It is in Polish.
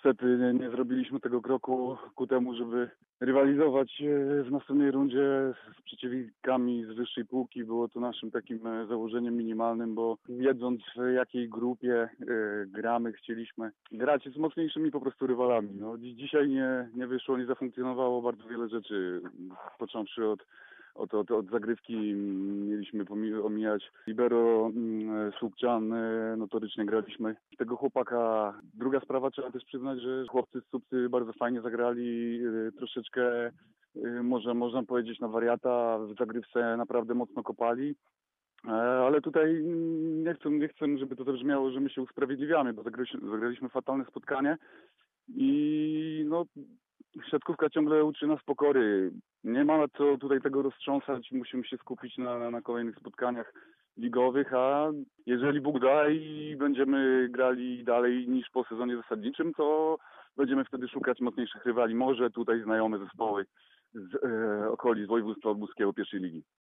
niestety nie zrobiliśmy tego kroku ku temu, żeby rywalizować w następnej rundzie z przeciwnikami z wyższej półki. Było to naszym takim założeniem minimalnym, bo wiedząc w jakiej grupie gramy, chcieliśmy grać z mocniejszymi po prostu rywalami. No, dzisiaj nie wyszło, nie zafunkcjonowało bardzo wiele rzeczy, począwszy od zagrywki mieliśmy omijać libero, Słupczan, notorycznie graliśmy tego chłopaka. Druga sprawa, trzeba też przyznać, że chłopcy z Słupcy bardzo fajnie zagrali, troszeczkę można powiedzieć na wariata, w zagrywce naprawdę mocno kopali. Ale tutaj nie chcę, żeby to zabrzmiało, że my się usprawiedliwiamy, bo zagraliśmy fatalne spotkanie i no, siatkówka ciągle uczy nas pokory. Nie ma co tutaj tego roztrząsać, musimy się skupić na kolejnych spotkaniach ligowych, a jeżeli Bóg da i będziemy grali dalej niż po sezonie zasadniczym, to będziemy wtedy szukać mocniejszych rywali. Może tutaj znajome zespoły z okolic województwa lubuskiego pierwszej ligi.